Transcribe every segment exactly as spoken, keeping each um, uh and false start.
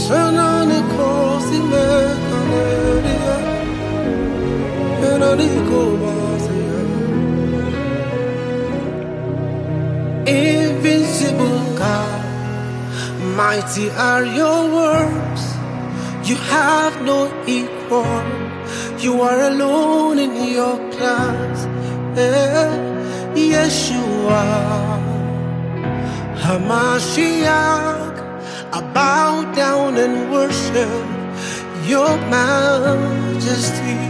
Shanani kosi me kaneria, enani kobasiya. Invincible God, mighty are your works. You have no equal. You are alone in your class. Eh, Yeshua, Hamashiach. I bow down and worship your majesty.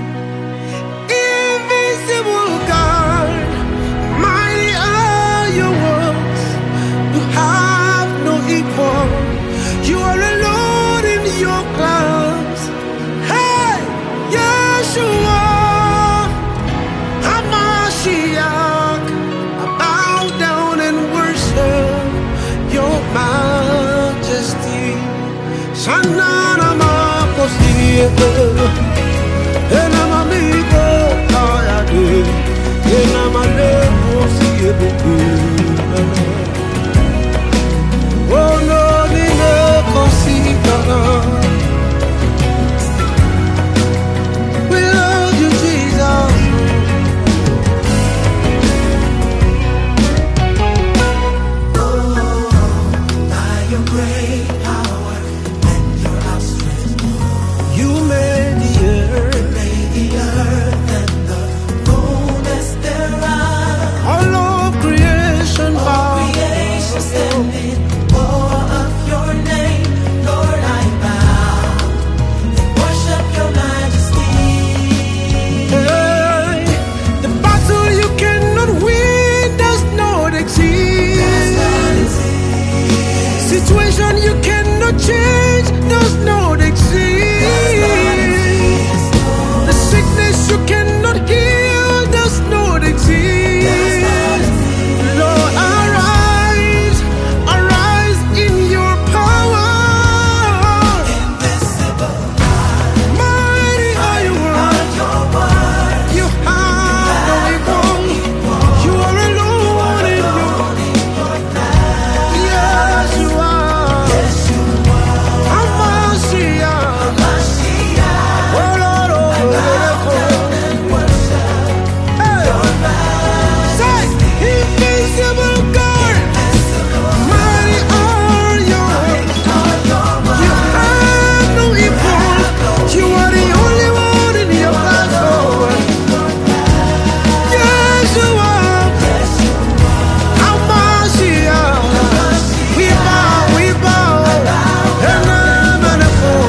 Invisible God, mighty are your works. You have no equal. You are alone in your class. Hey, Yeshua, Hamashiach. I bow down and worship your majesty. Shanana makosi, enama miko ayade, enama lekosi ebuku. Oh no, ni lekosi kana. We love you, Jesus. You made the earth, Made the earth and the fullness thereof. all of creation All bow. creation standing awe of your name, Lord, I bow and worship your majesty. Hey, the battle you cannot win does not exist. Does not exist. Situation you cannot change does not exist. Does not exist, Lord. The sickness you cannot heal does not exist. Does not exist. Lord, arise, arise in your power. Invisible Mighty are you, are Lord. your words. You have no equal. You are alone in your. Yes, you are. Hamashiach. Oh Lord, oh Lord. Hey. Say, invisible God, mighty are your. You have no equal. You are the only one in your class, Lord. Yes, you are. Hamashiach. We bow, we bow. And I'm an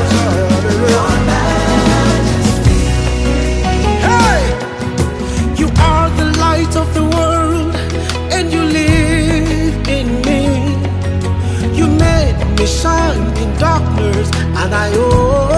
Hey, you are the light of the world, and you live in me. You made me shine in darkness, and I owe